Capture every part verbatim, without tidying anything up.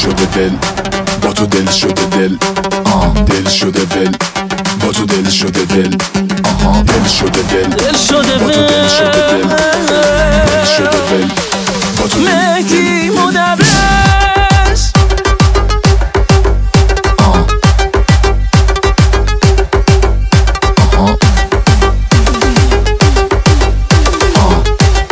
شده ول، با تو دل شده دل، آه دل شده ول، با تو دل شده ول، آها دل شده ول، دل شده با تو دل شده دل، دل شده ول، با تو مهدی مدرس. آه آها آه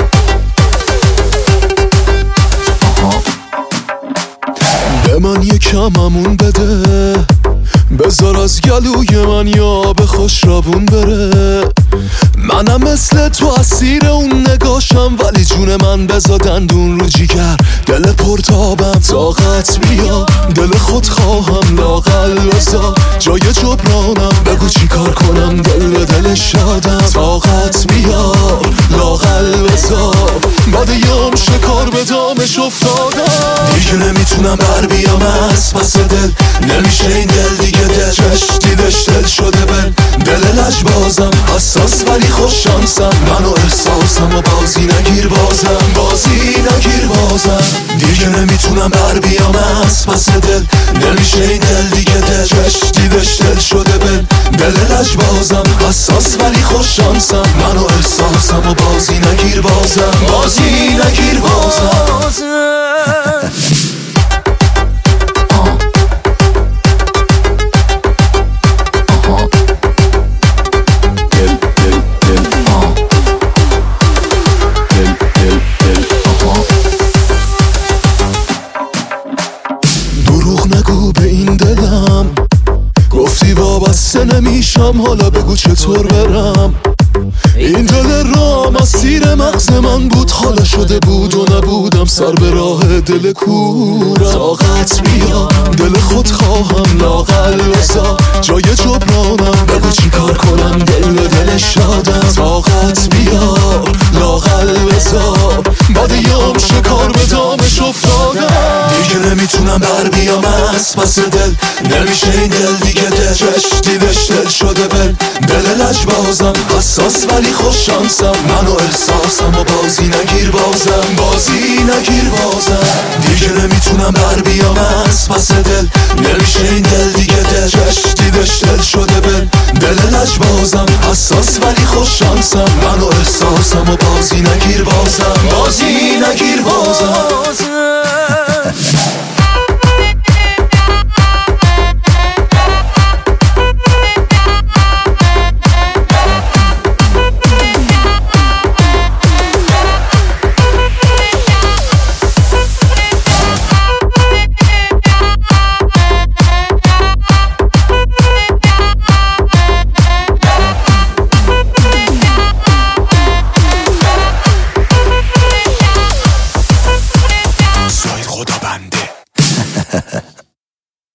آها به من یکممون بده، بذار از گلوی من یا به خوش روون بره. منم مثل تو اسیر اون نگاشم، ولی جون من بذار دندون رو جیگر. دل پرتابم طاقت بیا، دل خود خواهم لاغل بذار. جای جبرانم بگو چی کار کنم، دل به دل شادم. طاقت بیا لاغل بذار، بعد یام شکار به دامش افتادم. دیگه نمیتونم بر بیام از پس دل، نمیشه این دل دیگه دل چش دیدش دل شده بل. دل لجبازم حساس ولی خوش شانسم، منو احساسم و بازی نگیر بازم، بازی نگیر بازم. دیگه نمیتونم بر بیام از پس دل، نمیشه این دل دیگه دل چش دیدش دل شده بل. دل لجبازم حساس ولی خوش شانسم، منو احساسم و بازی نگیر بازم، بازی نگیر بازم. دروغ نگو به این دلم، گفتی وابسته نمیشم، حالا بگو چطور برم. این دل رام از سیر مغز من بود، حالا شده بود و نبودم سر به راه دل کورم. طاقت بیا دل خود خواهم لاغل بذار، جای جبرانم بگو چی کار کنم، دل به دل شادم. طاقت بیا لاغل بذار، بعد یام شکار به دامش افتادم. دیگه نمیتونم بر بیام از پس دل، نمیشه این دل دیگه دل چش دیدش دل شده بل. دل لجبازم حساس ولی خوش شانسم، منو احساسم و بازی نگیر بازم، بازی نگیر بازم. دیگه نمیتونم بر بیام از پس دل، نمیشه این دل دیگه دل چش دیدش دل شده بل. دل لجبازم حساس ولی خوش شانسم، منو احساسم و بازی نگیر بازم، بازی نگیر بازم.